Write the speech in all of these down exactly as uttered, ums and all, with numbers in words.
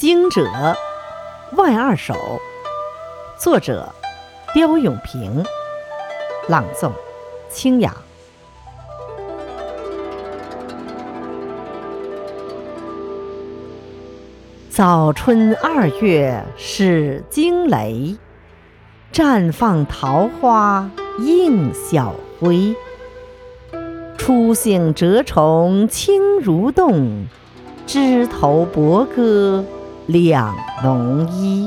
惊蛰，万二首，作者刁永平，朗诵清雅。早春二月始惊雷，绽放桃花映晓辉。初醒蛰虫轻如动，枝头伯鸽两浓衣。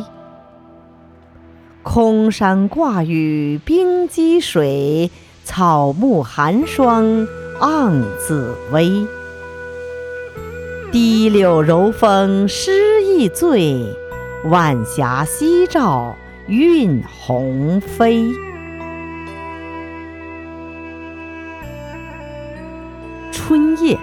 空山挂雨冰积水，草木寒霜盎紫薇。堤柳柔风诗意醉，晚霞夕照映鸿飞。春夜，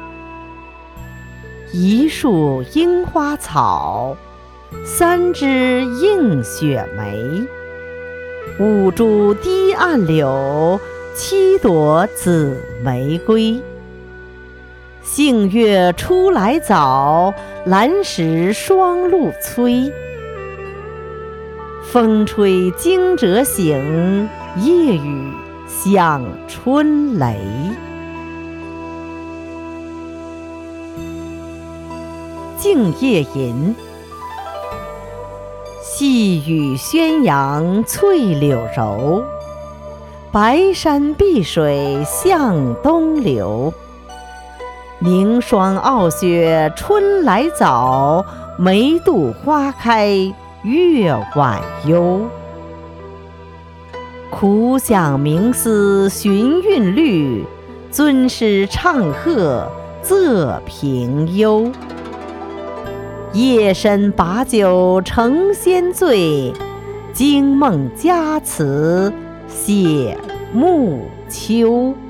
一树樱花草，三枝映雪梅。五株堤岸柳，七朵紫玫瑰。杏月出来早，兰石双露催。风吹惊蛰醒，夜雨响春雷。静夜吟，细雨宣扬翠柳柔，白山碧水向东流。凝霜傲雪春来早，梅渡花开月晚幽。苦想冥思寻韵律，尊师唱和仄平幽。夜深把酒成仙醉，惊梦佳词写暮秋。